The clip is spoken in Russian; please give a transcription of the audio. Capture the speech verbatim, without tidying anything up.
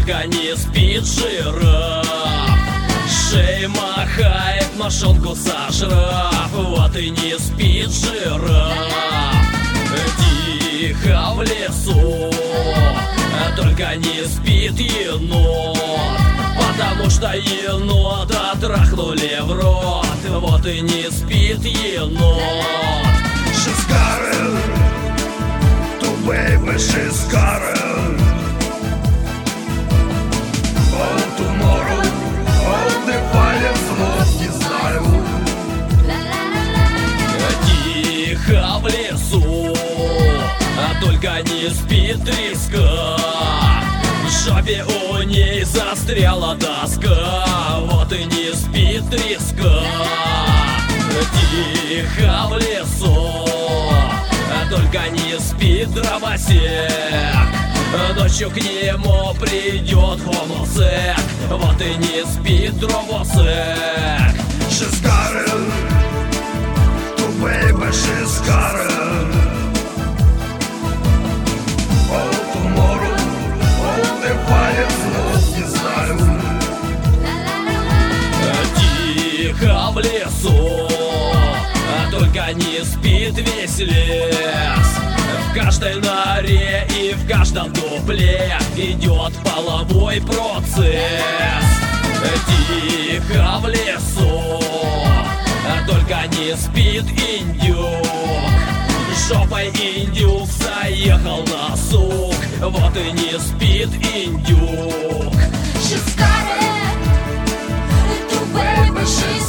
только не спит жираф. Шеей махает, мошонку сожрав, вот и не спит жираф. Тихо в лесу, только не спит енот, потому что енота трахнули в рот, вот и не спит енот. She's got it, to baby, she's got it. Oh, tomorrow, oh, the палец нос не знаю. Тихо в лесу, а только не спит треска. В жопе у ней застряла доска, вот и не спит треска. Тихо в лесу, а только не спит дровосек. Ночью к нему придет гомосек, вот и не спит дровосек. She's got it, to baby, she's got it. Oh, tomorrow, oh, the палец нос не знаю. Тихо в лесу, а только не спит весь лес. В каждой норе и в каждом дупле идет половой процесс. Тихо в лесу, а только не спит индюк. Жопой индюк заехал на сук, вот и не спит индюк. She's got it, to baby, she's